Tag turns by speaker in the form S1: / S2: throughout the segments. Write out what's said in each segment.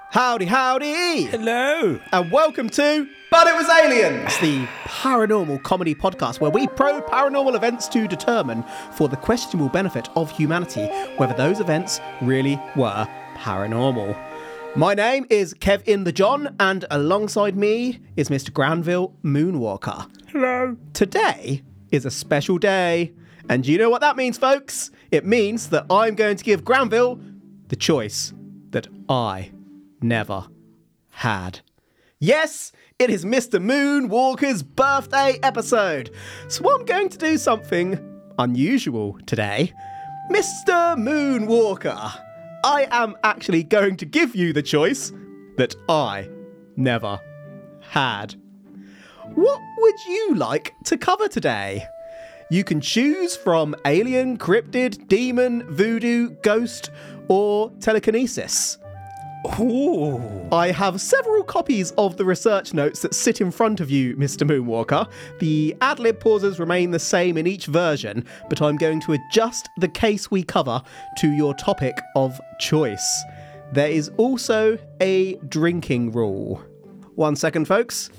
S1: Howdy, howdy!
S2: Hello!
S1: And welcome to But It Was Aliens, the paranormal comedy podcast where we probe paranormal events to determine, for the questionable benefit of humanity, whether those events really were paranormal. My name is Kevin the John, and alongside me is Mr. Granville Moonwalker.
S2: Hello!
S1: Today is a special day, and do you know what that means, folks? It means that I'm going to give Granville the choice that I never had. Yes, it is Mr. Moonwalker's birthday episode. So I'm going to do something unusual today. Mr. Moonwalker, I am actually going to give you the choice that I never had. What would you like to cover today? You can choose from alien, cryptid, demon, voodoo, ghost, or telekinesis.
S2: Ooh.
S1: I have several copies of the research notes that sit in front of you, Mr. Moonwalker. The ad-lib pauses remain the same in each version, but I'm going to adjust the case we cover to your topic of choice. There is also a drinking rule. 1 second, folks.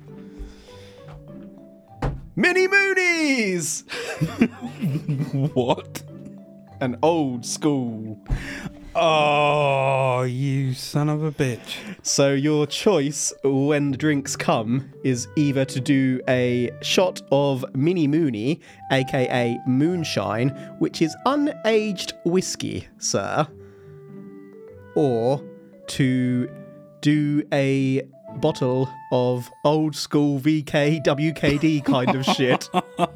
S1: Mini Moonies!
S2: What?
S1: An old school.
S2: Oh, you son of a bitch.
S1: So your choice when the drinks come is either to do a shot of Mini Mooney, aka moonshine, which is unaged whiskey, sir, or to do a bottle of old school VK WKD kind of shit.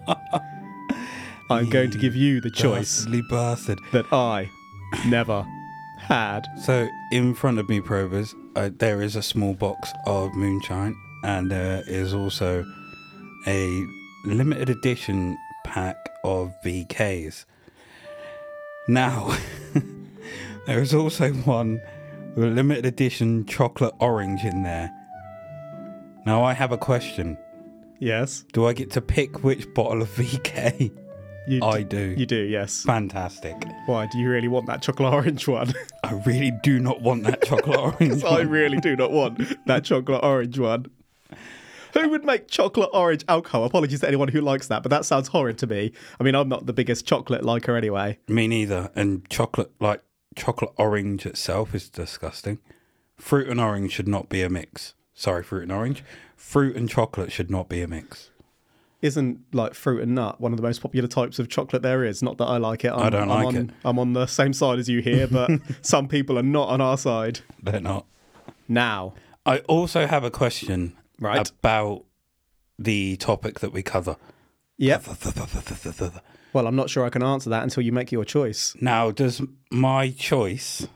S1: I'm going to give you the choice
S2: Dastardly bastard.
S1: that I never had.
S2: So, in front of me, probers, there is a small box of moonshine, and there is also a limited edition pack of VKs. Now, there is also one with a limited edition chocolate orange in there. Now, I have a question.
S1: Yes.
S2: Do I get to pick which bottle of VK? I do.
S1: You do, yes.
S2: Fantastic.
S1: Why, do you really want that chocolate orange one?
S2: I really do not want that chocolate orange
S1: I
S2: one.
S1: really do not want that chocolate orange one. Who would make chocolate orange alcohol? Apologies to anyone who likes that, but that sounds horrid to me. I mean, I'm not the biggest chocolate liker anyway.
S2: Me neither. And chocolate orange itself is disgusting. Fruit and orange should not be a mix. Sorry, fruit and orange. Fruit and chocolate should not be a mix.
S1: Isn't like fruit and nut one of the most popular types of chocolate there is? Not that I like it.
S2: I don't like it.
S1: I'm on the same side as you here, but some people are not on our side.
S2: They're not.
S1: Now,
S2: I also have a question about the topic that we cover.
S1: Yep. Well, I'm not sure I can answer that until you make your choice.
S2: Now, does my choice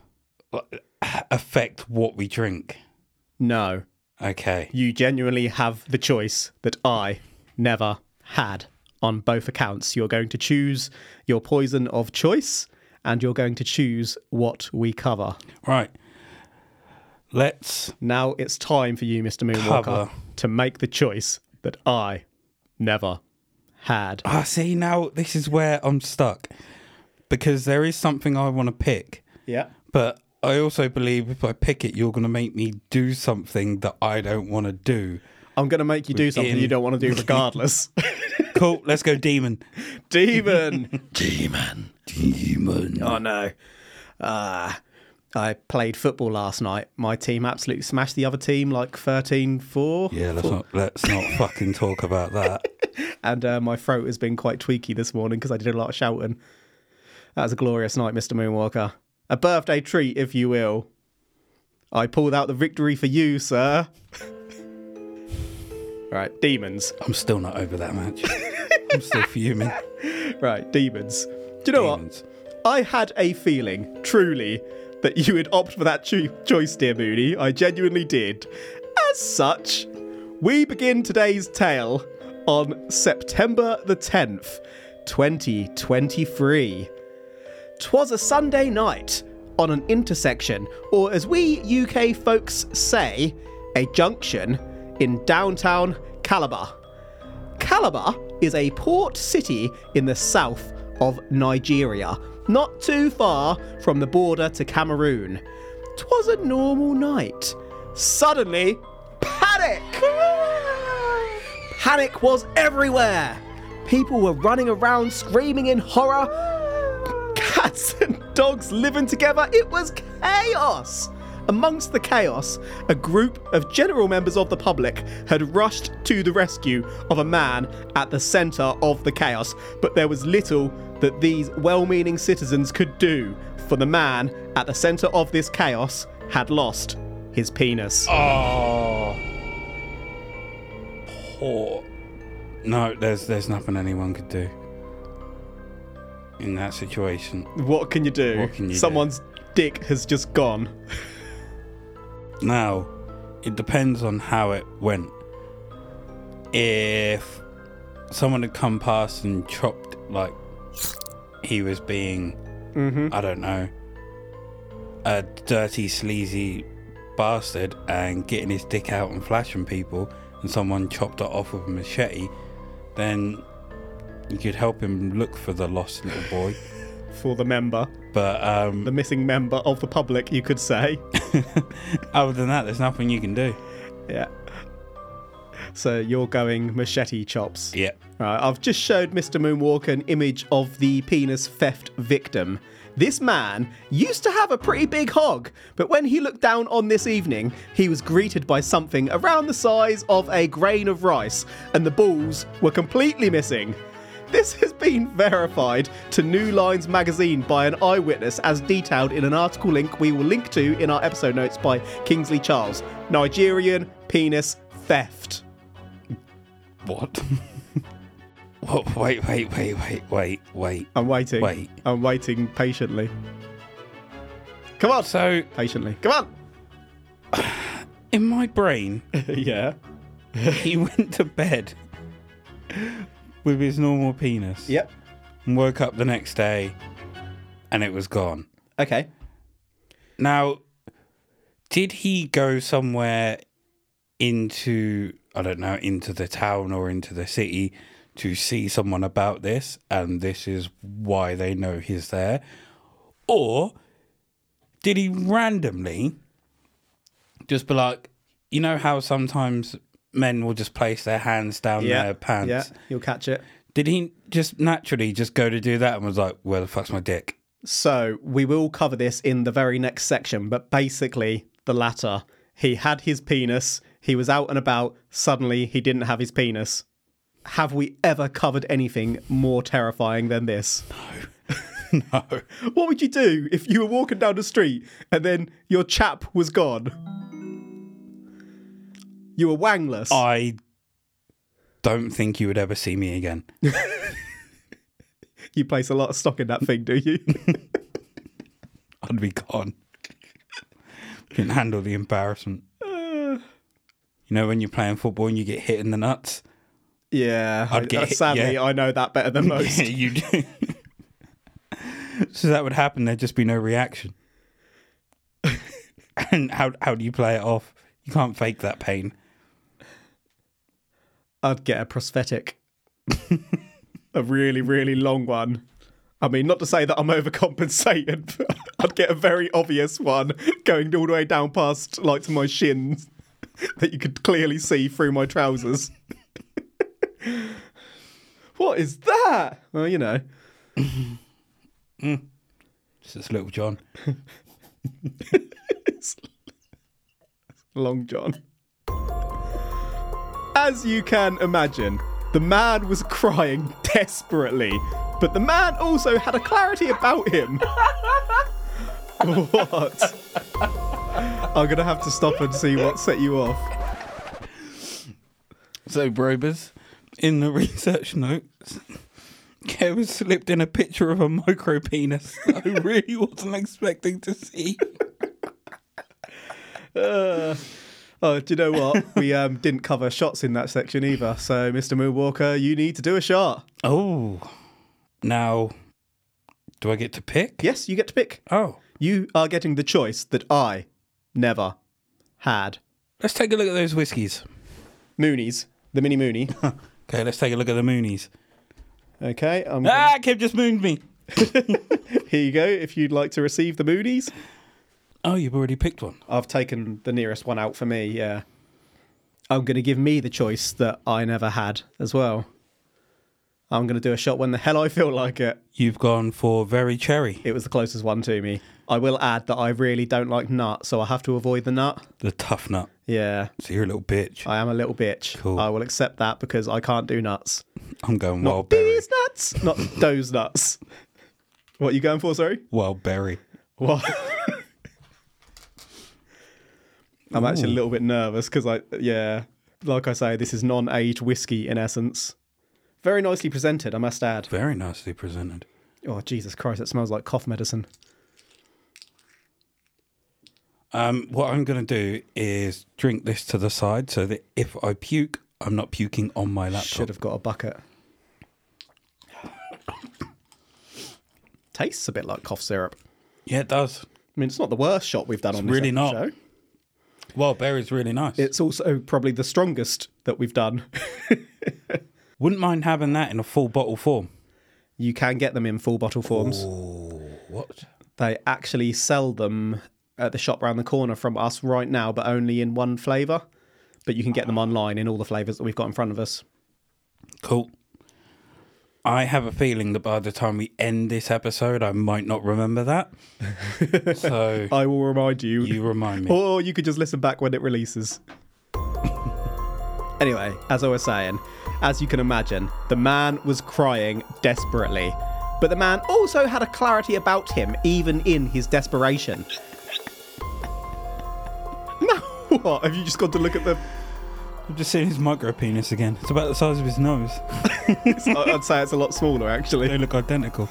S2: affect what we drink?
S1: No.
S2: Okay.
S1: You genuinely have the choice that I never had on both accounts. You're going to choose your poison of choice, and you're going to choose what we cover.
S2: Right. Let's
S1: Now it's time for you, Mr. Moonwalker, to make the choice that I never had.
S2: see, now this is where I'm stuck. Because there is something I want to pick.
S1: Yeah.
S2: But I also believe if I pick it, you're going to make me do something that I don't want to do.
S1: I'm going to make you do something you don't want to do regardless.
S2: Cool, let's go demon.
S1: Demon.
S2: Demon.
S1: Oh, no. I played football last night. My team absolutely smashed the other team like 13-4.
S2: Yeah, let's not fucking talk about that.
S1: And my throat has been quite tweaky this morning because I did a lot of shouting. That was a glorious night, Mr. Moonwalker. A birthday treat, if you will. I pulled out the victory for you, sir. Right, demons.
S2: I'm still not over that match. I'm still fuming.
S1: Right, demons. Do you know
S2: Demons.
S1: what? I had a feeling, truly, that you would opt for that choice, dear Mooney. I genuinely did. As such, we begin today's tale on September the 10th, 2023. 'Twas a Sunday night on an intersection, or as we UK folks say, a junction, in downtown Calabar. Calabar is a port city in the south of Nigeria, not too far from the border to Cameroon. 'twas a normal night. Suddenly, panic! Panic was everywhere. People were running around screaming in horror. Cats and dogs living together. It was chaos. Amongst the chaos, a group of general members of the public had rushed to the rescue of a man at the centre of the chaos, but there was little that these well-meaning citizens could do, for the man at the centre of this chaos had lost his penis.
S2: Oh. Poor. No, there's nothing anyone could do in that situation.
S1: What can you do?
S2: What can you
S1: Someone's dick has just gone.
S2: Now, it depends on how it went. If someone had come past and chopped, like, he was being, I don't know, a dirty, sleazy bastard and getting his dick out and flashing people, and someone chopped it off with a machete, then you could help him look for the lost little boy.
S1: For the member.
S2: But
S1: the missing member of the public, you could say.
S2: Other than that, there's nothing you can do.
S1: Yeah. So you're going machete chops.
S2: Yeah.
S1: Right, I've just showed Mr. Moonwalker an image of the penis theft victim. This man used to have a pretty big hog, but when he looked down on this evening, he was greeted by something around the size of a grain of rice, and the balls were completely missing. This has been verified to New Lines magazine by an eyewitness, as detailed in an article link we will link to in our episode notes by Kingsley Charles. Nigerian penis theft.
S2: What? What? Wait.
S1: I'm waiting.
S2: Wait.
S1: I'm waiting patiently. Come on.
S2: So,
S1: Patiently. Come on.
S2: in my brain,
S1: Yeah.
S2: he went to bed with his normal penis.
S1: Yep.
S2: And woke up the next day and it was gone.
S1: Okay.
S2: Now, did he go somewhere into, I don't know, into the town or into the city to see someone about this, and this is why they know he's there? Or did he randomly just be like, you know how sometimes men will just place their hands down their pants?
S1: Yeah, you'll catch it.
S2: Did he just naturally just go to do that and was like, where the fuck's my dick?
S1: So we will cover this in the very next section, but basically the latter. He had his penis, he was out and about, suddenly he didn't have his penis. Have we ever covered anything more terrifying than this?
S2: No.
S1: What would you do if you were walking down the street and then your chap was gone? You were wangless.
S2: I don't think you would ever see me again.
S1: You place a lot of stock in that thing, do you?
S2: I'd be gone. Couldn't handle the embarrassment. You know when you're playing football and you get hit in the nuts?
S1: Yeah.
S2: I'd get hit,
S1: sadly,
S2: yeah.
S1: I know that better than most.
S2: Yeah, you do. So that would happen, there'd just be no reaction. And how do you play it off? You can't fake that pain.
S1: I'd get a prosthetic. A really, really long one. I mean, not to say that I'm overcompensating, but I'd get a very obvious one going all the way down past, like, to my shins that you could clearly see through my trousers. What is that? Well, you know.
S2: It's just Little John.
S1: Long John. As you can imagine, the man was crying desperately, but the man also had a clarity about him. What? I'm going to have to stop and see what set you off.
S2: So, Brobers, in the research notes, Kev has slipped in a picture of a micro penis that I really wasn't expecting to see.
S1: Oh, do you know what? We didn't cover shots in that section either. So, Mr. Moonwalker, you need to do a shot.
S2: Oh. Now, do I get to pick?
S1: Yes, you get to pick.
S2: Oh.
S1: You are getting the choice that I never had.
S2: Let's take a look at those whiskies.
S1: Moonies. The mini Mooney.
S2: Okay, let's take a look at the Moonies.
S1: Okay.
S2: Kev just mooned me.
S1: Here you go, if you'd like to receive the Moonies.
S2: Oh, you've already picked one.
S1: I've taken the nearest one out for me, yeah. I'm going to give me the choice that I never had as well. I'm going to do a shot when the hell I feel like it.
S2: You've gone for very cherry.
S1: It was the closest one to me. I will add that I really don't like nut, so I have to avoid the nut.
S2: The tough nut.
S1: Yeah.
S2: So you're a little bitch.
S1: I am a little bitch.
S2: Cool.
S1: I will accept that because I can't do nuts.
S2: I'm going
S1: Not
S2: wild berry.
S1: these nuts! Not those nuts. What are you going for, sorry?
S2: Wild berry.
S1: What? I'm actually a little bit nervous because like I say, this is non-aged whiskey in essence. Very nicely presented, I must add.
S2: Very nicely presented.
S1: Oh, Jesus Christ, it smells like cough medicine.
S2: What I'm going to do is drink this to the side so that if I puke, I'm not puking on my laptop.
S1: Should have got a bucket. Tastes a bit like cough syrup.
S2: Yeah, it does.
S1: I mean, it's not the worst shot we've done on this
S2: really not.
S1: show.
S2: Wild berry's really nice.
S1: It's also probably the strongest that we've done.
S2: Wouldn't mind having that in a full bottle form.
S1: You can get them in full bottle forms.
S2: Oh, what?
S1: They actually sell them at the shop round the corner from us right now, but only in one flavour. But you can get them online in all the flavours that we've got in front of us.
S2: Cool. I have a feeling that by the time we end this episode, I might not remember that. So
S1: I will remind you.
S2: you remind me.
S1: Or you could just listen back when it releases. Anyway, as I was saying, as you can imagine, the man was crying desperately. But the man also had a clarity about him, even in his desperation. No, what? Have you just got to look at the...
S2: I've just seen his micro penis again. It's about the size of his nose.
S1: I'd say it's a lot smaller, actually.
S2: They look identical.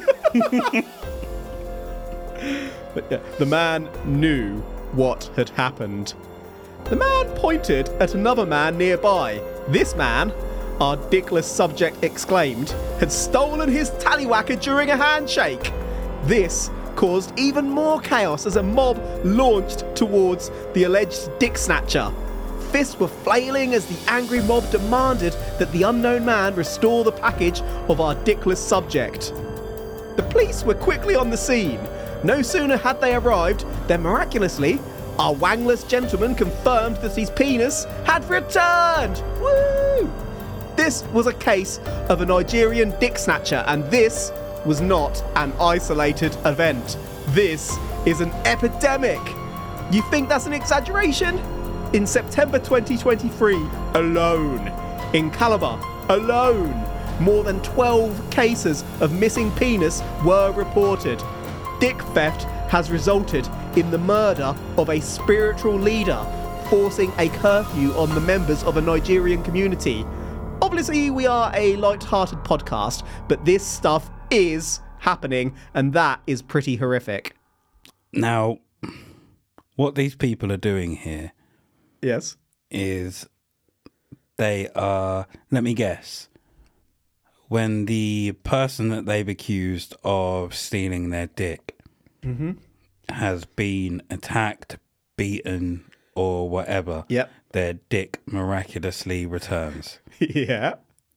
S1: But yeah, the man knew what had happened. The man pointed at another man nearby. This man, our dickless subject exclaimed, had stolen his tallywhacker during a handshake. This caused even more chaos as a mob launched towards the alleged dick snatcher. Fists were flailing as the angry mob demanded that the unknown man restore the package of our dickless subject. The police were quickly on the scene. No sooner had they arrived than miraculously, our wangless gentleman confirmed that his penis had returned. Woo! This was a case of a Nigerian dick snatcher, and this was not an isolated event. This is an epidemic. You think that's an exaggeration? In September 2023 alone, in Calabar alone, more than 12 cases of missing penis were reported. Dick theft has resulted in the murder of a spiritual leader, forcing a curfew on the members of a Nigerian community. Obviously, we are a light-hearted podcast, but this stuff is happening, and that is pretty horrific.
S2: Now, what these people are doing here
S1: Yes.
S2: is they are, let me guess, when the person that they've accused of stealing their dick has been attacked, beaten, or whatever,
S1: Yep.
S2: their dick miraculously returns.
S1: Yeah.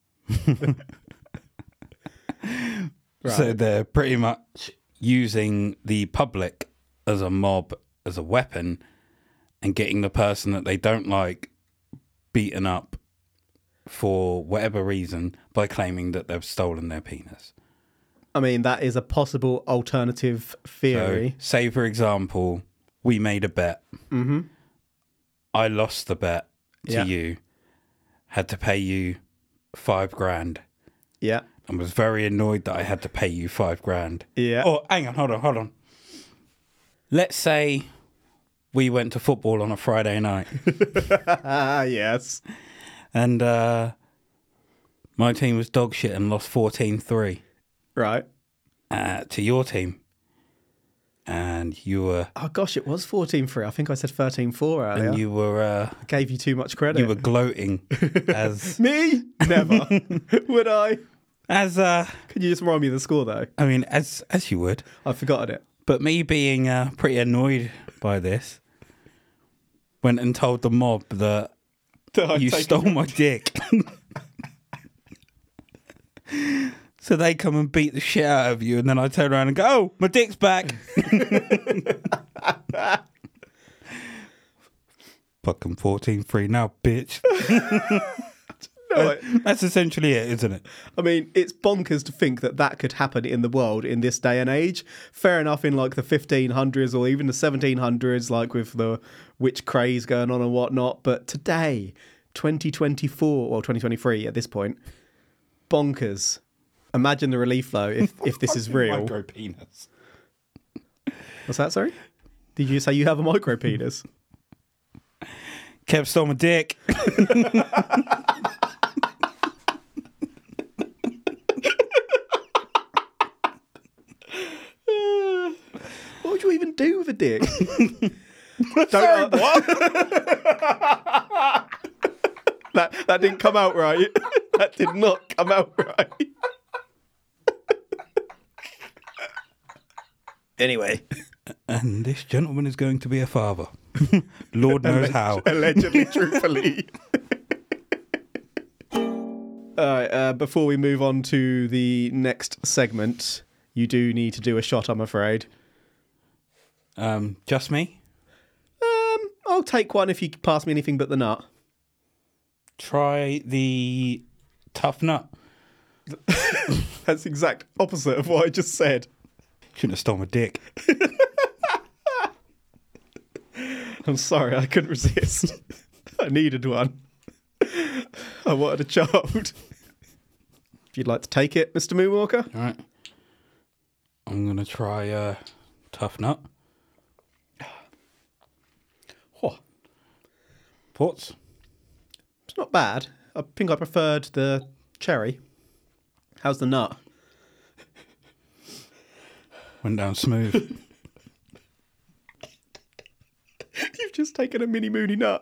S2: So they're pretty much using the public as a mob, as a weapon, and getting the person that they don't like beaten up for whatever reason by claiming that they've stolen their penis.
S1: I mean, that is a possible alternative theory.
S2: So, say, for example, we made a bet.
S1: Mm-hmm.
S2: I lost the bet to
S1: Yeah.
S2: you, had to pay you $5,000,
S1: Yeah.
S2: and was very annoyed that I had to pay you $5,000.
S1: Yeah.
S2: Oh, hang on, hold on. Let's say we went to football on a Friday night.
S1: Yes.
S2: And my team was dog shit and lost 14-3
S1: Right.
S2: to your team. And you were...
S1: Oh, gosh, it was 14-3. I think I said 13-4 earlier.
S2: And you were...
S1: I gave you too much credit.
S2: you were gloating as...
S1: Me? Never. Would I?
S2: As...
S1: Can you just remind me of the score, though?
S2: I mean, as you would.
S1: I've forgotten it.
S2: But me being pretty annoyed by this, went and told the mob that you stole my dick. So they come and beat the shit out of you, and then I turn around and go, "Oh, my dick's back." Fucking 14-3 now, bitch.
S1: No,
S2: That's essentially it, isn't it?
S1: I mean, it's bonkers to think that that could happen in the world in this day and age. Fair enough in like the 1500s or even the 1700s, like with the witch craze going on and whatnot. But today, 2024 or 2023 at this point, bonkers. Imagine the relief though if this is real.
S2: Micro penis.
S1: What's that, sorry? Did you say you have a micro penis?
S2: Kev stole my dick.
S1: What would you even do with a dick?
S2: Sorry, what?
S1: That didn't come out right. That did not come out right. Anyway.
S2: And this gentleman is going to be a father. Lord knows how.
S1: Allegedly, truthfully. Alright, before we move on to the next segment, you do need to do a shot, I'm afraid.
S2: Just me?
S1: I'll take one if you pass me anything but the nut.
S2: Try the tough nut.
S1: That's the exact opposite of what I just said.
S2: Shouldn't have stole my dick.
S1: I'm sorry, I couldn't resist. I needed one. I wanted a child. If you'd like to take it, Mr. Moonwalker.
S2: All right. I'm going to try tough nut.
S1: Oh,
S2: Thoughts?
S1: it's not bad. I think I preferred the cherry. How's the nut?
S2: Went down smooth.
S1: You've just taken a mini moony nut.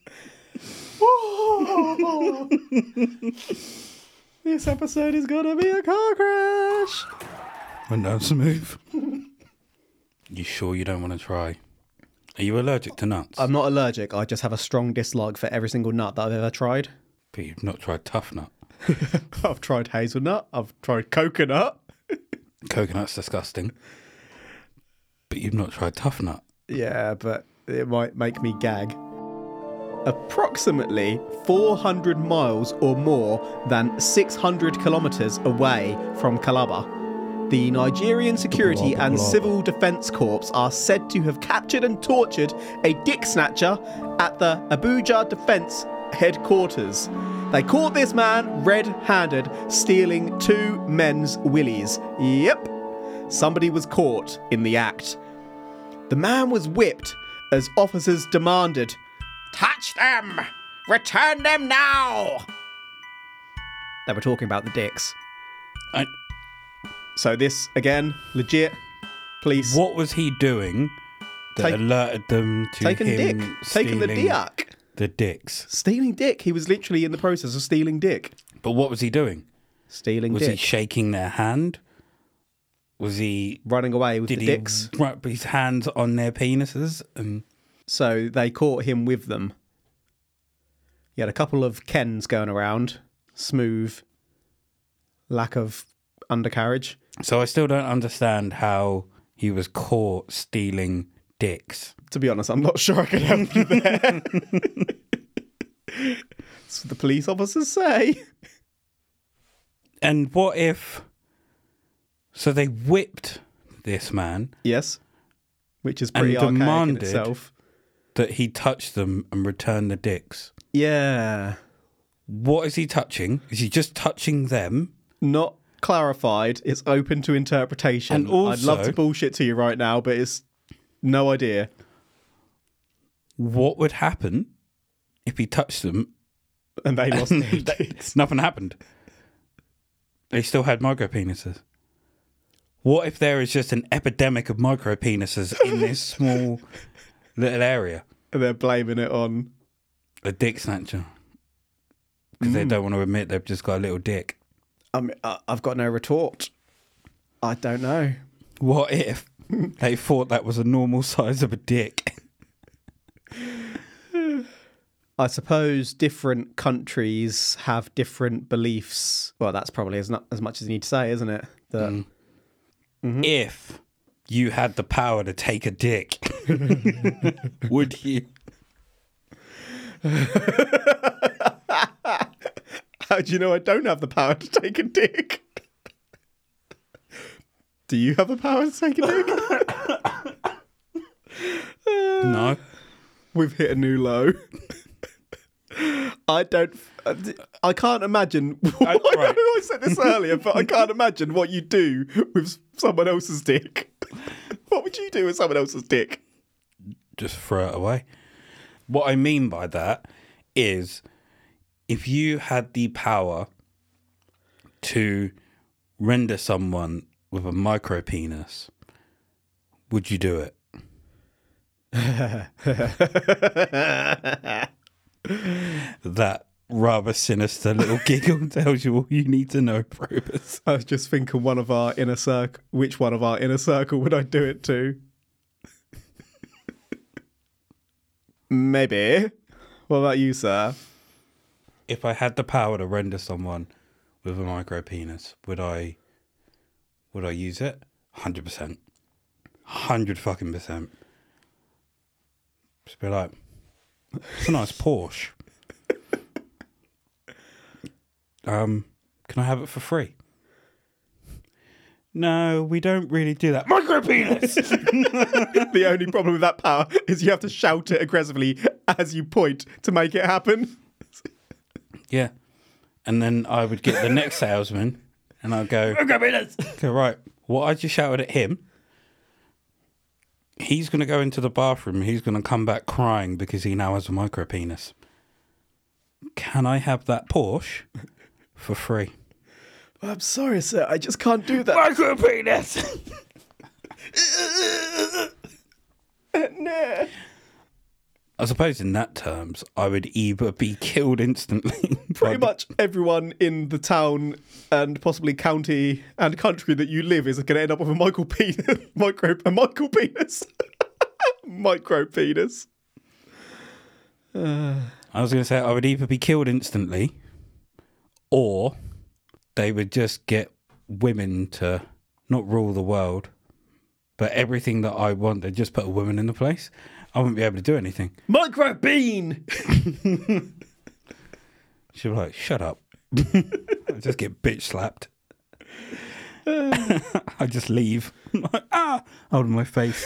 S1: This episode is gonna be a car crash.
S2: Went down smooth. You sure you don't want to try? Are you allergic to nuts?
S1: I'm not allergic. I just have a strong dislike for every single nut that I've ever tried.
S2: But you've not tried tough nut.
S1: I've tried hazelnut. I've tried coconut.
S2: Coconut's disgusting. But you've not tried tough nut.
S1: Yeah, but it might make me gag. Approximately 400 miles or more than 600 kilometres away from Calabar, the Nigerian Security and Civil Defence Corps are said to have captured and tortured a dick snatcher at the Abuja Defence headquarters. They caught this man red-handed stealing 2 men's willies. Yep, somebody was caught in the act. The man was whipped as officers demanded, "Touch them! Return them now!" They were talking about the dicks. So this, again, legit. Police.
S2: What was he doing that alerted them to
S1: taking
S2: him
S1: dick. Taking the dick.
S2: The dicks.
S1: Stealing dick. He was literally in the process of stealing dick.
S2: But what was he doing?
S1: Stealing
S2: Was
S1: dick.
S2: he shaking their hand? Was he...
S1: Running away with the dicks.
S2: Did he wrap his hands on their penises? And
S1: So they caught him with them. He had a couple of Kens going around. Smooth. Lack of undercarriage.
S2: so I still don't understand how he was caught stealing dicks.
S1: To be honest, I'm not sure I can help you there. That's what the police officers say.
S2: And what if... So they whipped this man
S1: Yes. Which is pretty
S2: and
S1: archaic in
S2: demanded
S1: itself.
S2: that he touch them and return the dicks.
S1: Yeah.
S2: What is he touching? Is he just touching them?
S1: Not clarified. It's open to interpretation.
S2: And also-
S1: I'd love to bullshit to you right now, but it's no idea.
S2: What would happen if he touched them?
S1: And they lost their dicks.
S2: Nothing happened. They still had micro penises. What if there is just an epidemic of micro penises in this small little area?
S1: And they're blaming it on...
S2: A dick snatcher. Because they don't want to admit they've just got a little dick.
S1: I mean, I've got no retort. I don't know.
S2: What if they thought that was a normal size of a dick?
S1: I suppose different countries have different beliefs. Well, that's probably as much as you need to say, isn't it? That
S2: If you had the power to take a dick, would you?
S1: How do you know I don't have the power to take a dick? Do you have the power to take a dick?
S2: No.
S1: We've hit a new low. I can't imagine. I know
S2: right.
S1: I said this earlier, but I can't imagine what you do with someone else's dick. What would you do with someone else's dick?
S2: Just throw it away. What I mean by that is if you had the power to render someone with a micro penis, would you do it? That rather sinister little giggle tells you all you need to know, Probus.
S1: I was just thinking which one of our inner circle would I do it to? Maybe. What about you, sir?
S2: If I had the power to render someone with a micro penis, would I use it? 100%. 100 fucking percent. Just be like, it's a nice Porsche. Can I have it for free? No, we don't really do that. Micro penis!
S1: The only problem with that power is you have to shout it aggressively as you point to make it happen.
S2: Yeah. And then I would get the next salesman and I'd go, micro penis! Okay, right. What I just shouted at him, he's going to go into the bathroom. He's going to come back crying because he now has a micro penis. Can I have that Porsche for free?
S1: I'm sorry, sir. I just can't do that.
S2: Micro penis!
S1: No.
S2: I suppose in that terms, I would either be killed instantly.
S1: Pretty much everyone in the town and possibly county and country that you live is going to end up with a micro penis. Micro penis. Micro penis.
S2: I was going to say I would either be killed instantly or they would just get women to not rule the world, but everything that I want, they'd just put a woman in the place. I wouldn't be able to do anything.
S1: Micro bean!
S2: She'd be like, shut up. I just get bitch slapped. I just leave. I'm like, holding my face.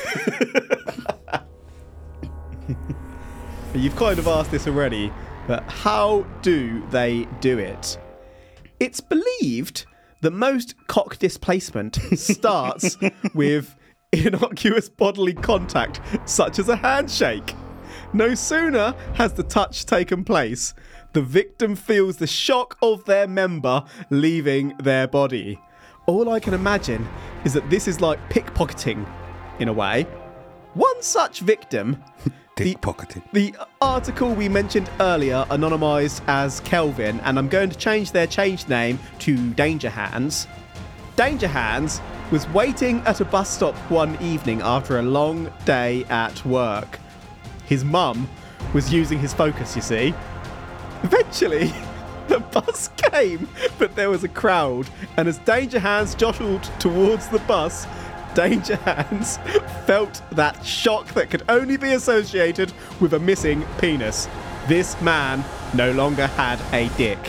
S1: You've kind of asked this already, but how do they do it? It's believed that most cock displacement starts with innocuous bodily contact, such as a handshake. No sooner has the touch taken place, the victim feels the shock of their member leaving their body. All I can imagine is that this is like pickpocketing, in a way. One such victim...
S2: Pickpocketing.
S1: The article we mentioned earlier, anonymised as Kelvin, and I'm going to change their changed name to Danger Hands. Danger Hands was waiting at a bus stop one evening after a long day at work. His mum was using his focus, you see. Eventually, the bus came, but there was a crowd, and as Danger Hands jostled towards the bus, Danger Hands felt that shock that could only be associated with a missing penis. This man no longer had a dick.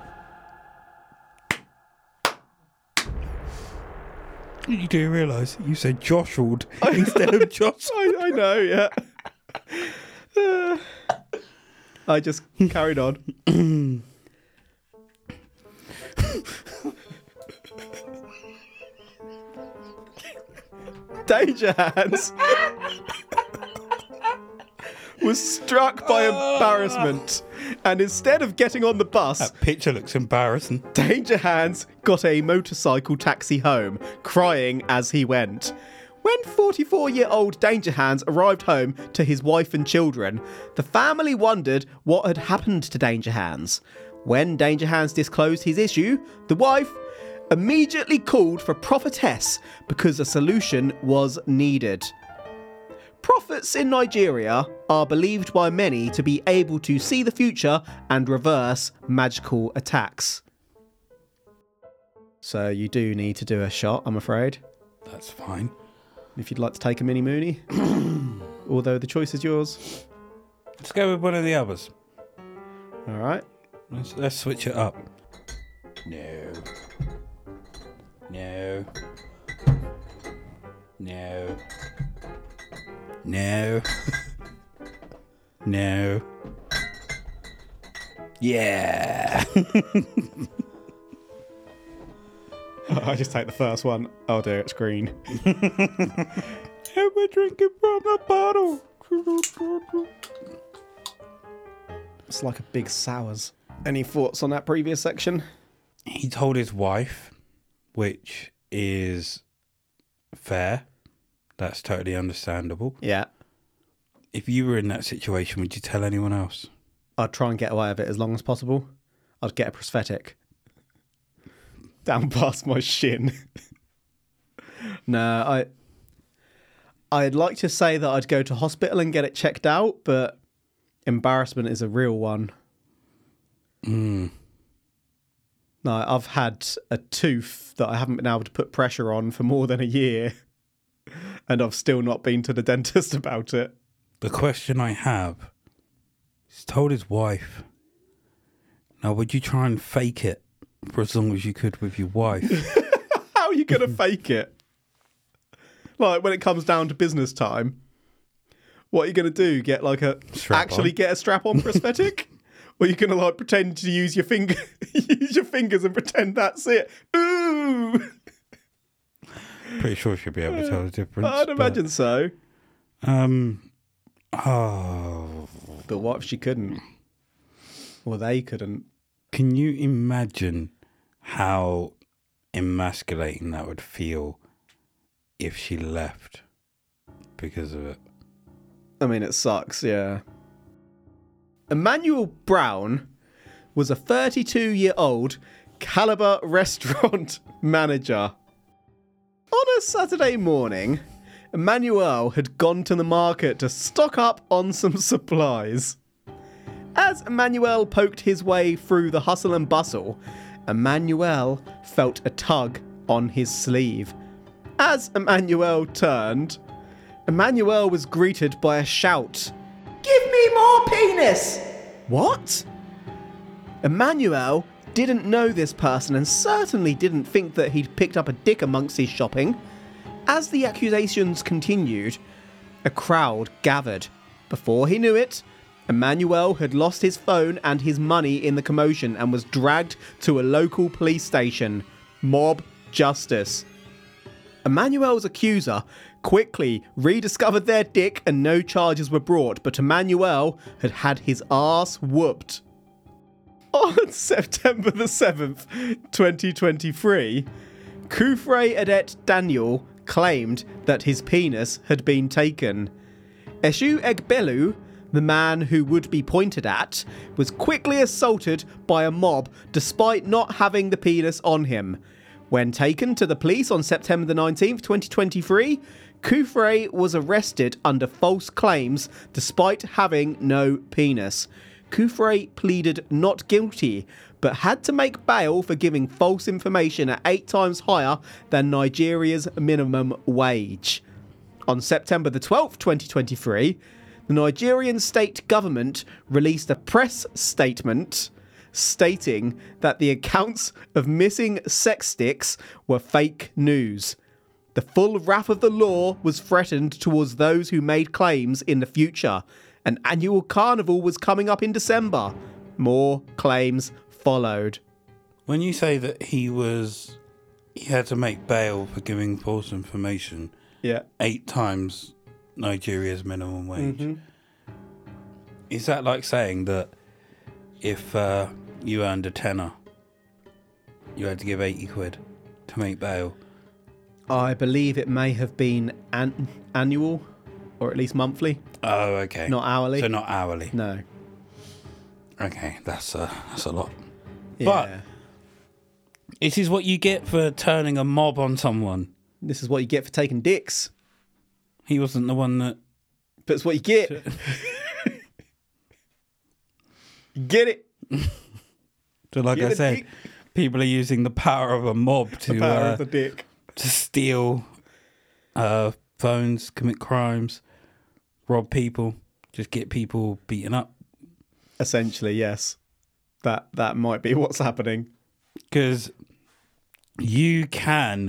S2: You do realise you said jostled instead of jostled.
S1: I know, yeah. I just carried on. Danger Hands was struck by embarrassment, and instead of getting on the bus,
S2: That picture looks embarrassing.
S1: Danger Hands got a motorcycle taxi home, crying as he went. When 44-year-old Danger Hands arrived home to his wife and children, the family wondered what had happened to Danger Hands. When Danger Hands disclosed his issue, the wife immediately called for prophetess because a solution was needed. Prophets in Nigeria are believed by many to be able to see the future and reverse magical attacks. So you do need to do a shot, I'm afraid.
S2: That's fine.
S1: If you'd like to take a mini moony. Although the choice is yours.
S2: Let's go with one of the others.
S1: All right.
S2: Let's switch it up. No. No. No. No. No. Yeah.
S1: I just take the first one. Oh dear, it's green. And we're drinking from the bottle. It's like a big sours. Any thoughts on that previous section?
S2: He told his wife, which is fair. That's totally understandable.
S1: Yeah.
S2: If you were in that situation, would you tell anyone else?
S1: I'd try and get away with it as long as possible. I'd get a prosthetic down past my shin. No, I'd like to say that I'd go to hospital and get it checked out, but embarrassment is a real one. No, I've had a tooth that I haven't been able to put pressure on for more than a year, and I've still not been to the dentist about it.
S2: The question I have, he's told his wife. Now, would you try and fake it for as long as you could with your wife?
S1: How are you going to fake it? Like, when it comes down to business time, what are you going to do? Get like a strap-on prosthetic? Or are you going to like pretend to use your fingers and pretend that's it? Ooh!
S2: Pretty sure she'll be able to tell the difference.
S1: I'd imagine so.
S2: Oh.
S1: But what if she couldn't? Or they couldn't?
S2: Can you imagine how emasculating that would feel if she left because of it?
S1: I mean, it sucks, yeah. Emmanuel Brown was a 32-year-old Caliber restaurant manager. On a Saturday morning, Emmanuel had gone to the market to stock up on some supplies. As Emmanuel poked his way through the hustle and bustle, Emmanuel felt a tug on his sleeve. As Emmanuel turned, Emmanuel was greeted by a shout. "Give me more penis!" What? Emmanuel didn't know this person and certainly didn't think that he'd picked up a dick amongst his shopping. As the accusations continued, a crowd gathered. Before he knew it, Emmanuel had lost his phone and his money in the commotion and was dragged to a local police station. Mob justice. Emmanuel's accuser quickly rediscovered their dick and no charges were brought, but Emmanuel had had his arse whooped. On September the 7th, 2023, Kufre Adet Daniel claimed that his penis had been taken. Eshu Egbelu, the man who would be pointed at, was quickly assaulted by a mob despite not having the penis on him. When taken to the police on September the 19th, 2023, Kufre was arrested under false claims despite having no penis. Kufre pleaded not guilty, but had to make bail for giving false information at 8 times higher than Nigeria's minimum wage. On September the 12th, 2023, the Nigerian state government released a press statement stating that the accounts of missing sex sticks were fake news. The full wrath of the law was threatened towards those who made claims in the future. An annual carnival was coming up in December. More claims followed.
S2: When you say that he had to make bail for giving false information, 8 times Nigeria's minimum wage, is that like saying that if you earned a tenner, you had to give 80 quid to make bail?
S1: I believe it may have been annual, or at least monthly.
S2: Oh, okay.
S1: Not hourly.
S2: So not hourly.
S1: No.
S2: Okay, that's a lot.
S1: Yeah.
S2: But this is what you get for turning a mob on someone.
S1: This is what you get for taking dicks.
S2: He wasn't the one that...
S1: But it's what you get. Get it?
S2: So like I said,
S1: dick.
S2: People are using the power of a mob to...
S1: The power of the dick.
S2: To steal phones, commit crimes, rob people, just get people beaten up.
S1: Essentially, yes. That might be what's happening.
S2: Because you can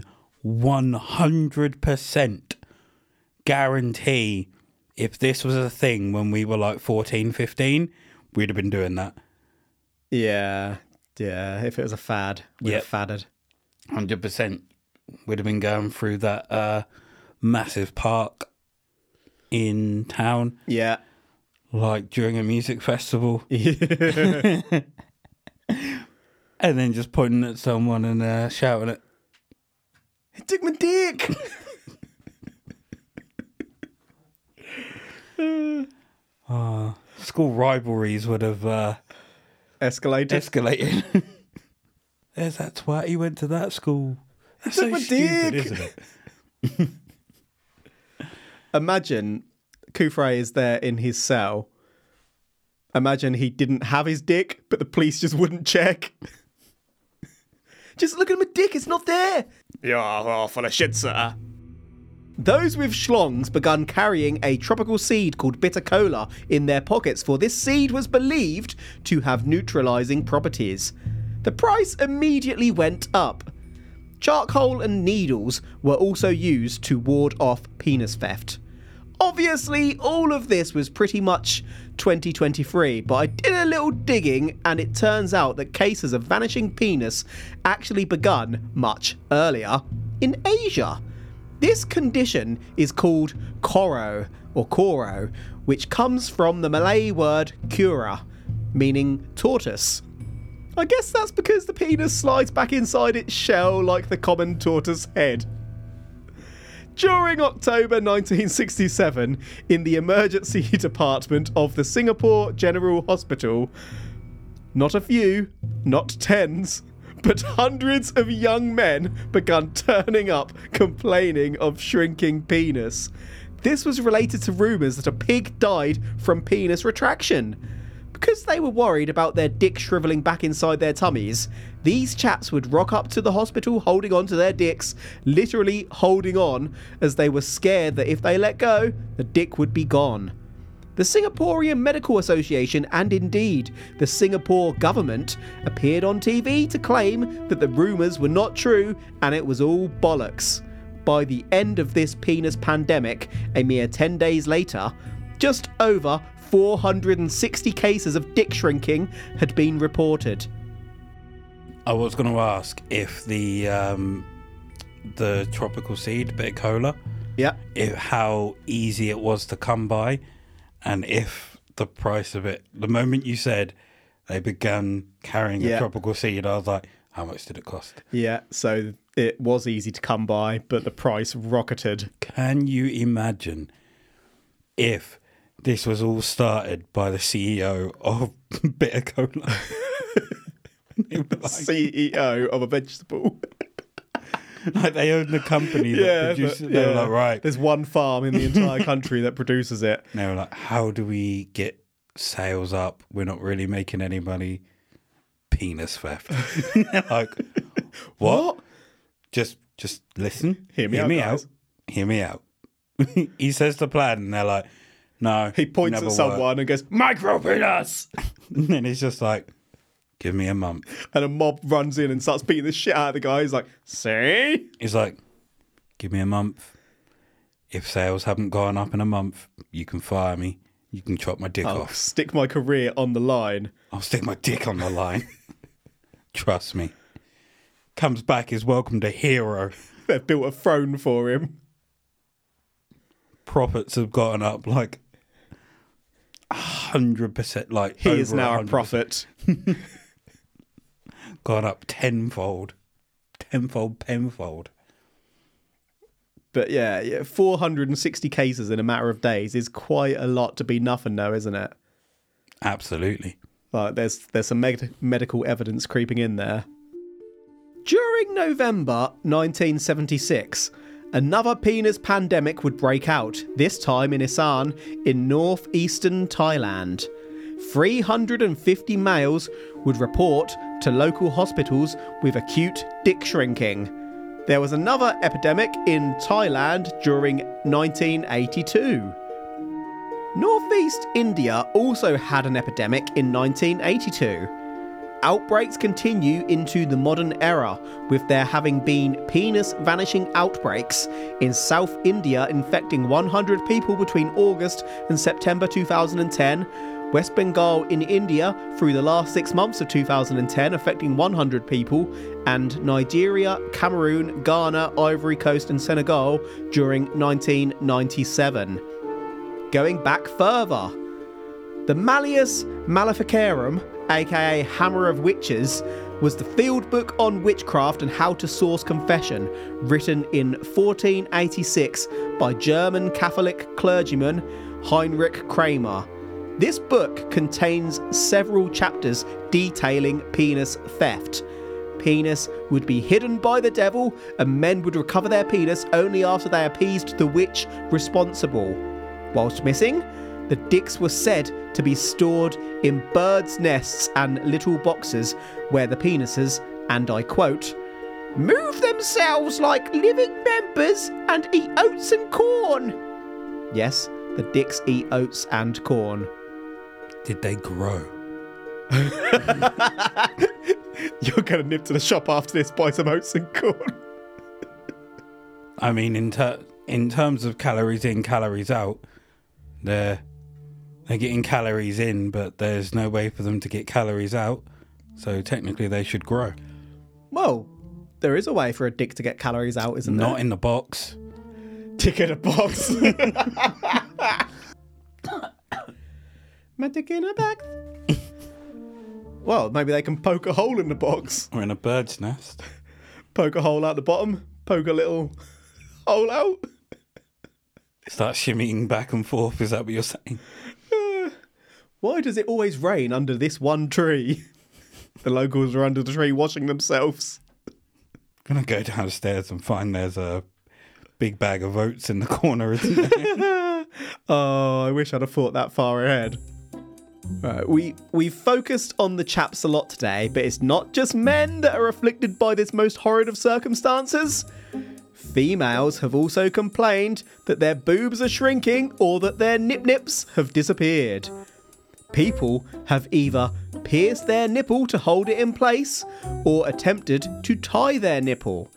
S2: 100% guarantee if this was a thing when we were like 14, 15, we'd have been doing that.
S1: Yeah. If it was a fad, we'd have fadded.
S2: 100%. We'd have been going through that massive park in town.
S1: Yeah.
S2: Like during a music festival. And then just pointing at someone and shouting it.
S1: He took my dick!
S2: School rivalries would have
S1: Escalated.
S2: There's that twat, he went to that school. That's
S1: took
S2: so
S1: my
S2: stupid,
S1: dick.
S2: isn't it?
S1: Imagine Kufray is there in his cell. Imagine he didn't have his dick, but the police just wouldn't check. Just look at my dick, it's not there. You're full of shit, sir. Those with schlongs begun carrying a tropical seed called bitter cola in their pockets, for this seed was believed to have neutralizing properties. The price immediately went up. Charcoal and needles were also used to ward off penis theft. Obviously, all of this was pretty much 2023, but I did a little digging and it turns out that cases of vanishing penis actually begun much earlier in Asia. This condition is called koro, or koro, which comes from the Malay word kura, meaning tortoise. I guess that's because the penis slides back inside its shell like the common tortoise head. During October 1967, in the emergency department of the Singapore General Hospital, not a few, not tens, but hundreds of young men began turning up complaining of shrinking penis. This was related to rumours that a pig died from penis retraction. Because they were worried about their dick shrivelling back inside their tummies, these chaps would rock up to the hospital holding on to their dicks, literally holding on, as they were scared that if they let go, the dick would be gone. The Singaporean Medical Association and indeed the Singapore government appeared on TV to claim that the rumours were not true and it was all bollocks. By the end of this penis pandemic, a mere 10 days later, just over 460 cases of dick shrinking had been reported.
S2: I was going to ask if the tropical seed, bitter cola, how easy it was to come by, and if the price of it, the moment you said they began carrying a tropical seed, I was like, how much did it cost? Yeah,
S1: so it was easy to come by, but the price rocketed.
S2: Can you imagine if this was all started by the CEO of Bitter Cola?
S1: CEO of a vegetable.
S2: Like they own the company that produces it. They were like, right.
S1: There's one farm in the entire country that produces it.
S2: And they were like, how do we get sales up? We're not really making any money. Penis theft. Like, what? Just listen.
S1: Hear me out.
S2: Hear me out. He says the plan and they're like, no.
S1: He points at someone and goes, micro penis!
S2: And then he's just like, give me a month.
S1: And a mob runs in and starts beating the shit out of the guy. He's like, see?
S2: He's like, give me a month. If sales haven't gone up in a month, you can fire me. You can chop my dick off.
S1: Stick my career on the line.
S2: I'll stick my dick on the line. Trust me. Comes back, is welcomed a hero.
S1: They've built a throne for him.
S2: Profits have gotten up like 100%. Like
S1: he is now 100%. A prophet.
S2: Gone up tenfold. Penfold.
S1: But yeah, 460 cases in a matter of days is quite a lot to be nothing though, isn't it?
S2: Absolutely.
S1: Like there's some medical evidence creeping in there. During November 1976, another penis pandemic would break out, this time in Isan in northeastern Thailand. 350 males would report to local hospitals with acute dick shrinking. There was another epidemic in Thailand during 1982. Northeast India also had an epidemic in 1982. Outbreaks continue into the modern era, with there having been penis vanishing outbreaks in South India infecting 100 people between August and September 2010, West Bengal in India through the last 6 months of 2010 affecting 100 people, and Nigeria, Cameroon, Ghana, Ivory Coast and Senegal during 1997. Going back further, the Malleus Maleficarum, aka Hammer of Witches, was the field book on witchcraft and how to source confession, written in 1486 by German Catholic clergyman Heinrich Kramer. This book contains several chapters detailing penis theft. Penis would be hidden by the devil, and men would recover their penis only after they appeased the witch responsible. Whilst missing, the dicks were said to be stored in birds' nests and little boxes where the penises, and I quote, move themselves like living members and eat oats and corn. Yes, the dicks eat oats and corn.
S2: Did they grow?
S1: You're going to nip to the shop after this, buy some oats and corn.
S2: I mean, in terms of calories in, calories out, they're getting calories in, but there's no way for them to get calories out. So technically they should grow.
S1: Well, there is a way for a dick to get calories out, isn't there?
S2: Not in the box.
S1: Dick in a box. My dick in a box. Well, maybe they can poke a hole in the box.
S2: Or in a bird's nest.
S1: Poke a hole out the bottom. Poke a little hole out.
S2: Start shimmying back and forth. Is that what you're saying?
S1: Why does it always rain under this one tree? The locals are under the tree washing themselves.
S2: I'm going to go downstairs and find there's a big bag of oats in the corner, isn't there?
S1: Oh, I wish I'd have thought that far ahead. Right, we've focused on the chaps a lot today, but it's not just men that are afflicted by this most horrid of circumstances. Females have also complained that their boobs are shrinking or that their nip-nips have disappeared. People have either pierced their nipple to hold it in place or attempted to tie their nipple,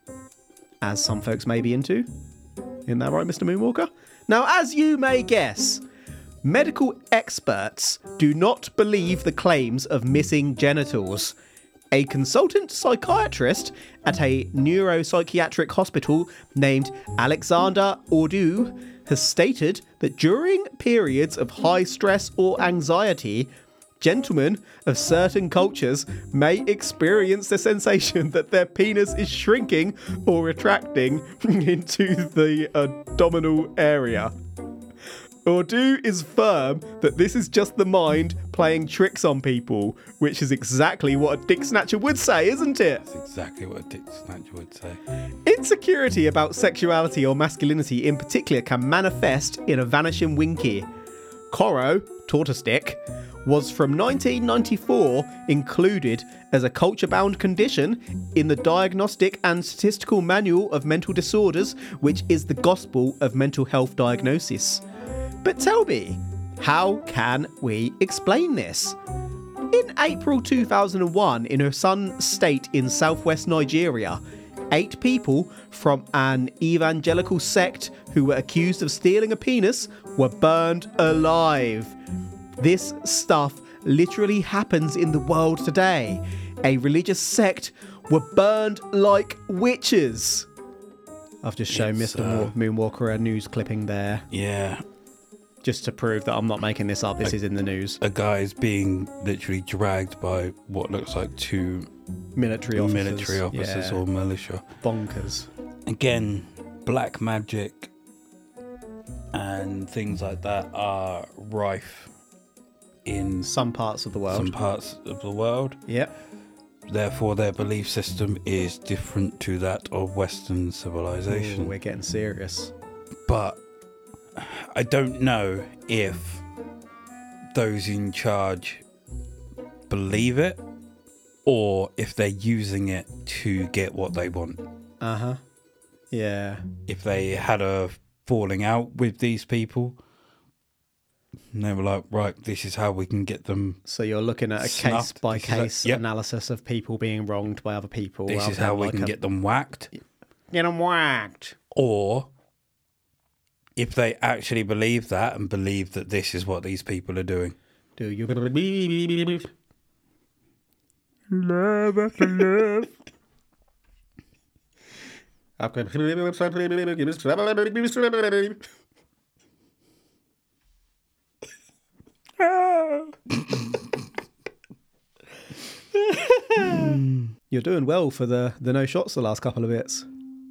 S1: as some folks may be into. Isn't that right, Mr. Moonwalker? Now, as you may guess, medical experts do not believe the claims of missing genitals. A consultant psychiatrist at a neuropsychiatric hospital named Alexander Ordu has stated that during periods of high stress or anxiety, gentlemen of certain cultures may experience the sensation that their penis is shrinking or retracting into the abdominal area. Ordu is firm that this is just the mind playing tricks on people, which is exactly what a dick snatcher would say, isn't it?
S2: That's exactly what a dick snatcher would say.
S1: Insecurity about sexuality or masculinity in particular can manifest in a vanishing winky. Coro, tortoise dick, was from 1994 included as a culture-bound condition in the Diagnostic and Statistical Manual of Mental Disorders, which is the gospel of mental health diagnosis. But tell me, how can we explain this? In April 2001, in Osun State in southwest Nigeria, 8 people from an evangelical sect who were accused of stealing a penis were burned alive. This stuff literally happens in the world today. A religious sect were burned like witches. I've just shown Mr. Moonwalker a news clipping there.
S2: Yeah.
S1: Just to prove that I'm not making this up. This is in the news.
S2: A guy's being literally dragged by what looks like 2
S1: military officers
S2: yeah. Or militia.
S1: Bonkers.
S2: Again, black magic and things like that are rife in
S1: some parts of the world. Yep.
S2: Therefore, their belief system is different to that of Western civilization.
S1: Ooh, we're getting serious.
S2: But I don't know if those in charge believe it or if they're using it to get what they want.
S1: Uh-huh. Yeah.
S2: If they had a falling out with these people, And they were like, right, this is how we can get them.
S1: So you're looking at a
S2: Snuffed.
S1: case-by-case
S2: Yep.
S1: analysis of people being wronged by other people.
S2: This
S1: rather
S2: is how
S1: than
S2: we
S1: like
S2: can get them whacked.
S1: Get them whacked.
S2: Or if they actually believe that and believe that this is what these people are doing.
S1: Do you believe? Love after love. You're doing well for the no shots the last couple of bits.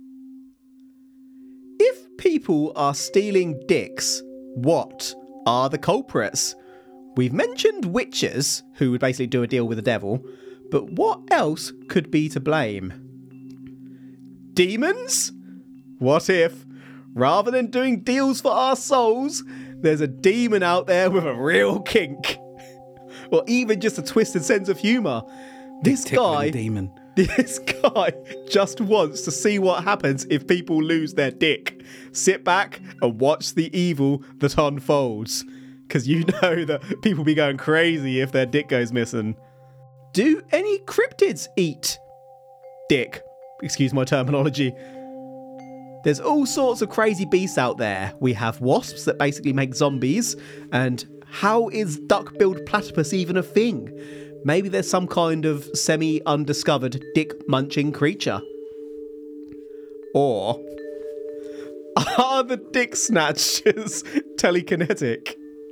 S1: If people are stealing dicks, what are the culprits? We've mentioned witches, who would basically do a deal with the devil, but what else could be to blame? Demons? What if, rather than doing deals for our souls, there's a demon out there with a real kink? Or even just a twisted sense of humour? This
S2: Tickling demon.
S1: guy just wants to see what happens if people lose their dick. Sit back and watch the evil that unfolds. Because you know that people be going crazy if their dick goes missing. Do any cryptids eat dick? Excuse my terminology. There's all sorts of crazy beasts out there. We have wasps that basically make zombies. And how is duck-billed platypus even a thing? Maybe there's some kind of semi-undiscovered dick-munching creature. Or are the dick snatchers telekinetic?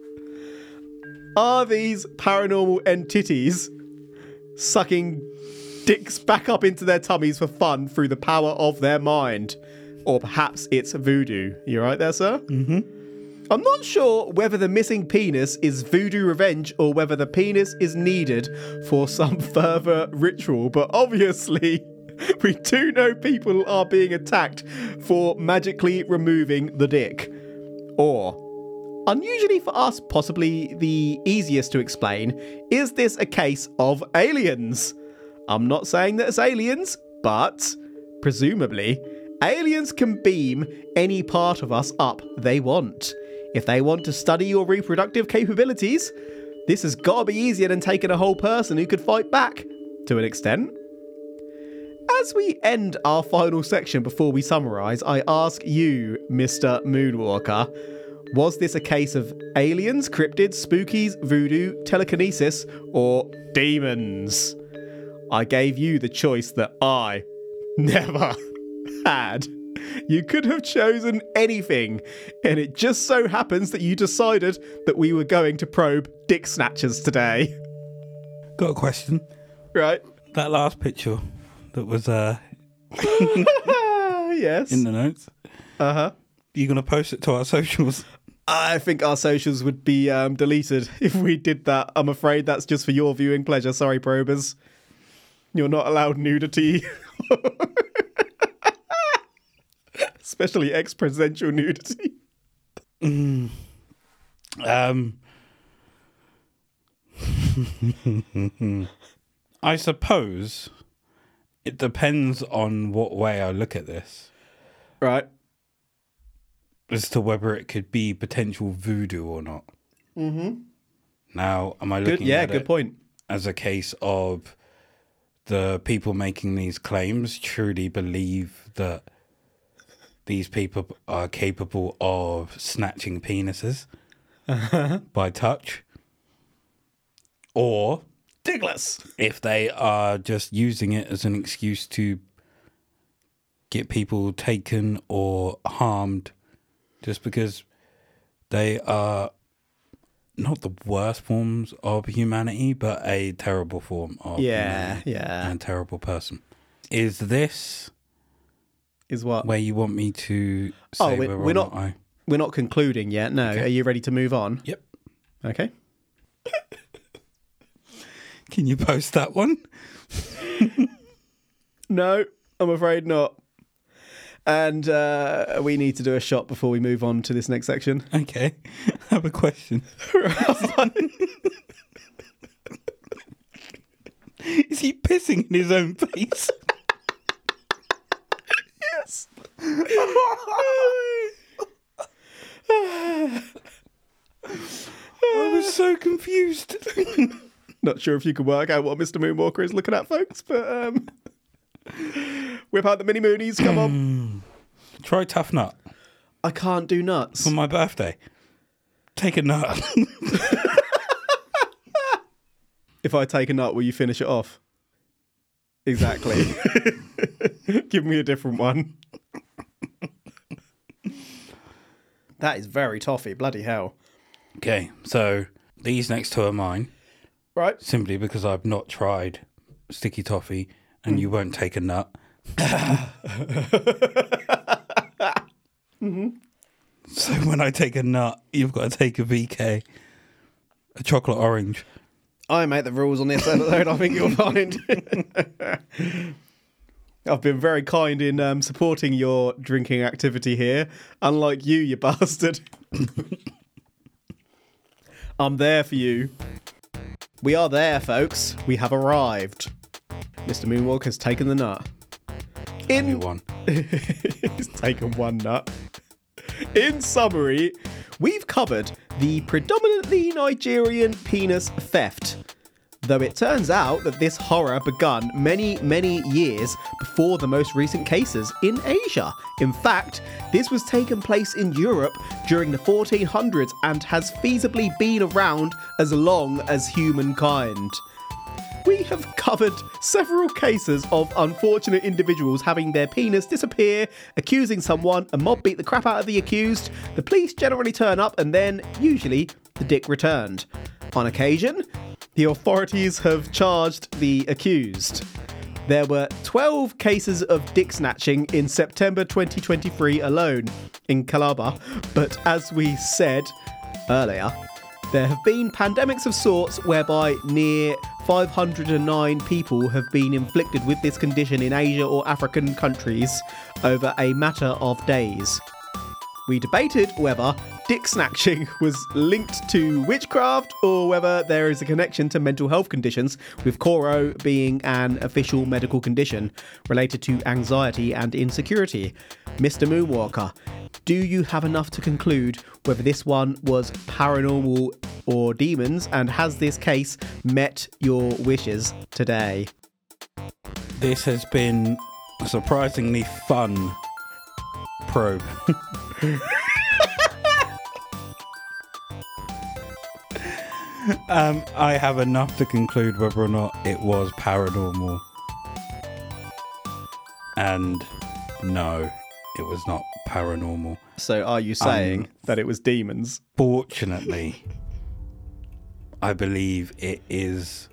S1: Are these paranormal entities sucking dicks back up into their tummies for fun through the power of their mind? Or perhaps it's voodoo. You right there, sir? Mm-hmm. I'm not sure whether the missing penis is voodoo revenge or whether the penis is needed for some further ritual, but obviously we do know people are being attacked for magically removing the dick. Or, unusually for us, possibly the easiest to explain, is this a case of aliens? I'm not saying that it's aliens, but presumably, aliens can beam any part of us up they want. If they want to study your reproductive capabilities, this has got to be easier than taking a whole person who could fight back, to an extent. As we end our final section before we summarise, I ask you, Mr. Moonwalker, was this a case of aliens, cryptids, spookies, voodoo, telekinesis, or demons? I gave you the choice that I never had. You could have chosen anything, and it just so happens that you decided that we were going to probe dick snatchers today.
S2: Got a question.
S1: Right.
S2: That last picture that was
S1: Yes.
S2: in the notes.
S1: Uh-huh.
S2: You going to post it to our socials?
S1: I think our socials would be deleted if we did that. I'm afraid that's just for your viewing pleasure. Sorry, probers. You're not allowed nudity. Especially ex-presidential nudity.
S2: I suppose it depends on what way I look at this
S1: Right.
S2: as to whether it could be potential voodoo or not. Mm-hmm. Now, am I
S1: Good.
S2: looking
S1: Yeah,
S2: at
S1: good
S2: it
S1: point.
S2: as a case of the people making these claims truly believe that these people are capable of snatching penises by touch? Or
S1: Dickless.
S2: if they are just using it as an excuse to get people taken or harmed just because they are not the worst forms of humanity, but a terrible form of humanity and a terrible person. Is this
S1: Is what?
S2: where you want me to say whether or not I...
S1: We're not concluding yet. No.
S2: Okay.
S1: Are you ready to move on?
S2: Yep.
S1: Okay.
S2: Can you post that one?
S1: No, I'm afraid not. And we need to do a shot before we move on to this next section.
S2: Okay. I have a question. Is he pissing in his own face?
S1: Yes.
S2: so confused.
S1: Not sure if you can work out what Mr. Moonwalker is looking at, folks, but whip out the mini moonies, come on.
S2: Try Tough Nut
S1: I can't do nuts.
S2: for my birthday. Take a nut.
S1: If I take a nut, will you finish it off? Exactly. Give me a different one. That is very toffee, bloody hell.
S2: Okay, so these next two are mine,
S1: Right.
S2: simply because I've not tried sticky toffee and you won't take a nut. So when I take a nut, you've got to take a VK, a chocolate orange.
S1: I make the rules on this episode, I think you'll find. I've been very kind in supporting your drinking activity here, unlike you bastard. I'm there for you. We are there, folks. We have arrived. Mr. Moonwalker has taken the nut.
S2: Only one.
S1: He's taken one nut. In summary, we've covered the predominantly Nigerian penis theft. Though it turns out that this horror begun many, many years before the most recent cases in Asia. In fact, this was taking place in Europe during the 1400s and has feasibly been around as long as humankind. We have covered several cases of unfortunate individuals having their penis disappear, accusing someone, a mob beat the crap out of the accused, the police generally turn up, and then, usually, the dick returned. On occasion, the authorities have charged the accused. There were 12 cases of dick snatching in September 2023 alone in Calabar, but as we said earlier, there have been pandemics of sorts whereby near 509 people have been inflicted with this condition in Asia or African countries over a matter of days. We debated whether dick snatching was linked to witchcraft or whether there is a connection to mental health conditions, with Koro being an official medical condition related to anxiety and insecurity. Mr. Moonwalker, do you have enough to conclude whether this one was paranormal or demons, and has this case met your wishes today?
S2: This has been a surprisingly fun probe. I have enough to conclude whether or not it was paranormal. And no, it was not paranormal.
S1: So are you saying that it was demons?
S2: Fortunately, I believe it is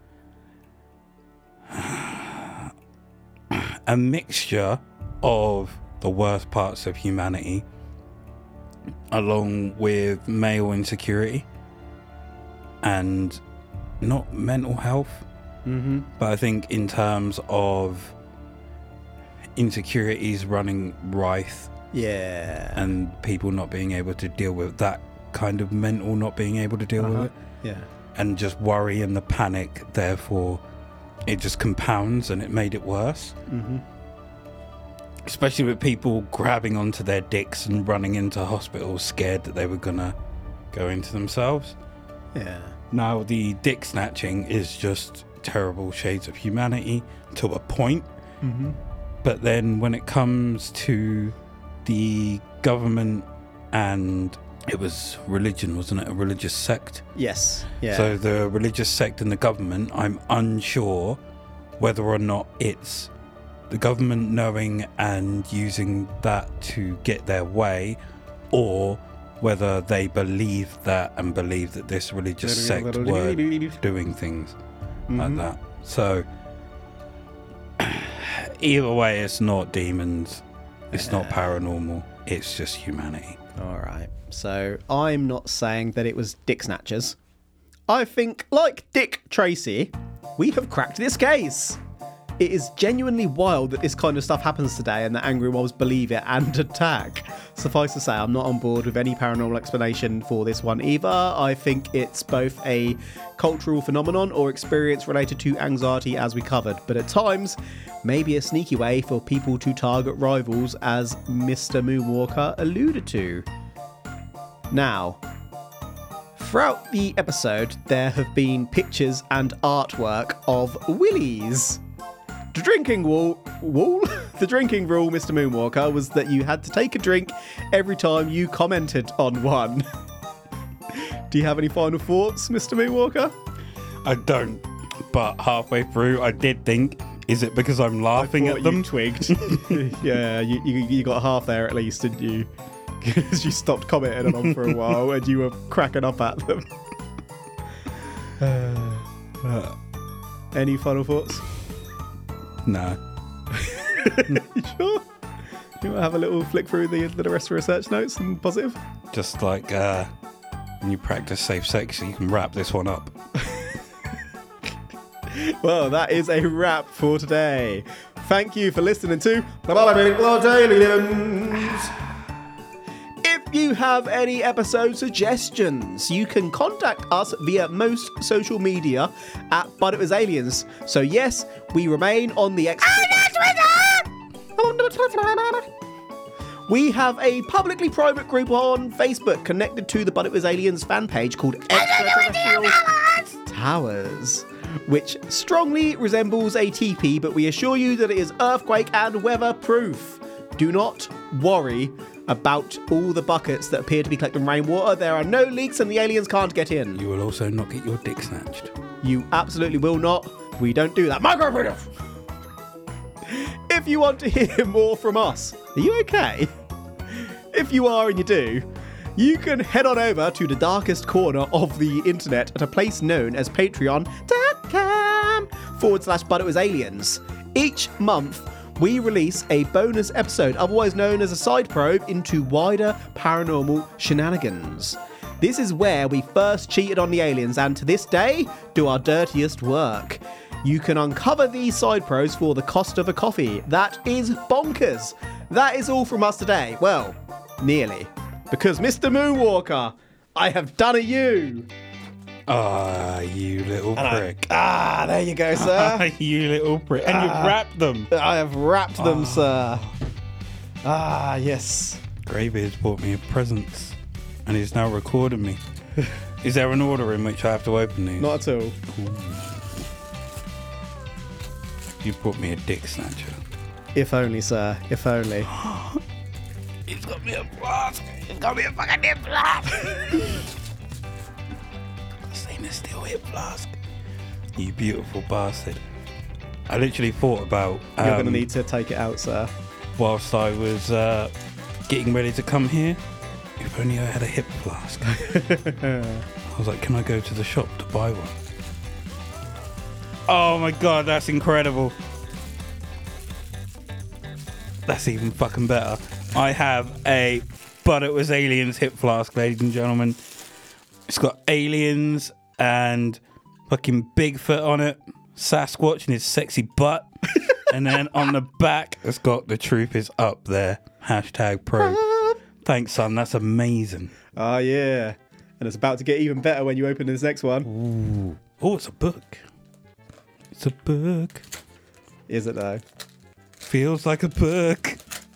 S2: a mixture of the worst parts of humanity, along with male insecurity and not mental health. But I think in terms of insecurities running rife, and people not being able to deal with that kind of mental, not being able to deal with it, and just worry and the panic, therefore it just compounds and it made it worse. Especially with people grabbing onto their dicks and running into hospitals scared that they were gonna go into themselves. Now the dick snatching is just terrible shades of humanity to a point. But then when it comes to the government, and it was religion, wasn't it? A religious sect?
S1: Yes.
S2: So the religious sect and the government, I'm unsure whether or not it's the government knowing and using that to get their way, or whether they believe that and believe that this religious sect were doing things like that. So either way, it's not demons, it's not paranormal, it's just humanity.
S1: All right. So I'm not saying that it was dick snatchers. I think, like Dick Tracy, we have cracked this case. It is genuinely wild that this kind of stuff happens today and that angry mobs believe it and attack. Suffice to say, I'm not on board with any paranormal explanation for this one either. I think it's both a cultural phenomenon or experience related to anxiety, as we covered, but at times, maybe a sneaky way for people to target rivals, as Mr. Moonwalker alluded to. Now, Throughout the episode, there have been pictures and artwork of willies. The drinking rule, Mr. Moonwalker, was that you had to take a drink every time you commented on one. Do you have any final thoughts, Mr. Moonwalker?
S2: I don't, but halfway through I did think, is it because I'm laughing at them?
S1: You twigged. Yeah, you got half there at least, didn't you? Because you stopped commenting on them for a while and you were cracking up at them. Any final thoughts?
S2: No.
S1: You sure? You want to have a little flick through the rest of the research notes and positive?
S2: Just like when you practice safe sex, you can wrap this one up.
S1: Well, that is a wrap for today. Thank you for listening to The Butterwillies Aliens. If you have any episode suggestions, you can contact us via most social media at But It Was Aliens. So yes, we remain on the We have a publicly private group on Facebook connected to the But It Was Aliens fan page called Extraterrestrial Towers, which strongly resembles a teepee, but we assure you that it is earthquake and weather proof. Do not worry about all the buckets that appear to be collecting rainwater. There are no leaks and the aliens can't get in.
S2: You will also not get your dick snatched.
S1: You absolutely will not. We don't do that. Microproof! If you want to hear more from us, are you okay? If you are and you do, you can head on over to the darkest corner of the internet at a place known as patreon.com/But It Was Aliens. Each month, we release a bonus episode, otherwise known as a side probe into wider paranormal shenanigans. This is where we first cheated on the aliens and to this day do our dirtiest work. You can uncover these side probes for the cost of a coffee. That is bonkers. That is all from us today. Well, nearly. Because Mr. Moonwalker, I have done a you.
S2: Ah, you little prick.
S1: There you go, sir.
S2: You little prick. And you've wrapped them.
S1: I have wrapped them, sir. Yes.
S2: Greybeard's bought me a present and he's now recording me. Is there an order in which I have to open these?
S1: Not at all.
S2: You brought me a dick snatcher.
S1: If only, sir. If only.
S2: He's got me a flask. He's got me a fucking hip flask. Stainless steel hip flask. You beautiful bastard. I literally thought about...
S1: You're going to need to take it out, sir.
S2: Whilst I was getting ready to come here, if only I had a hip flask. I was like, can I go to the shop to buy one? Oh my god, that's incredible. That's even fucking better. I have a But It Was Aliens hip flask, ladies and gentlemen. It's got aliens and fucking Bigfoot on it, Sasquatch and his sexy butt. And then on the back, it's got the truth is up there. #pro. Thanks, son. That's amazing.
S1: Oh, yeah. And it's about to get even better when you open this next one.
S2: Ooh. Oh, it's a book. It's a book.
S1: Is it, though?
S2: Feels like a book.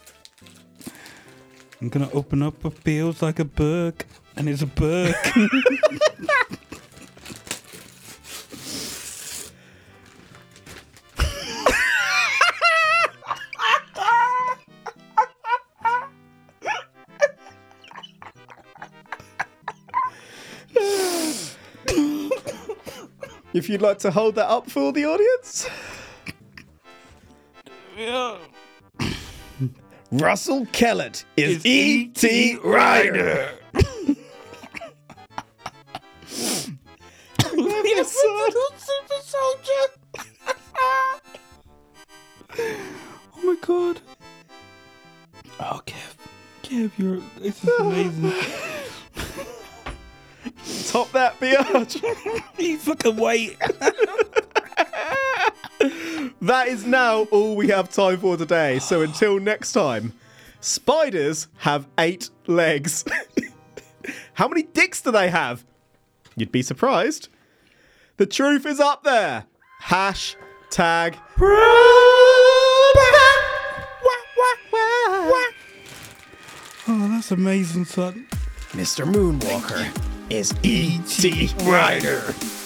S2: I'm going to open up what feels like a book. And it's a book.
S1: If you'd like to hold that up for the audience.
S2: Yeah.
S1: Russell Kellett is
S2: E.T. Rider. Super soldier. Oh my god. Oh, Kev, this is amazing.
S1: Top that, biatch.
S2: He's fucking wait.
S1: That is now all we have time for today. So until next time, spiders have 8 legs. How many dicks do they have? You'd be surprised. The truth is up there. #.
S2: Oh, that's amazing, son.
S1: Mr. Moonwalker is E.T. Rider.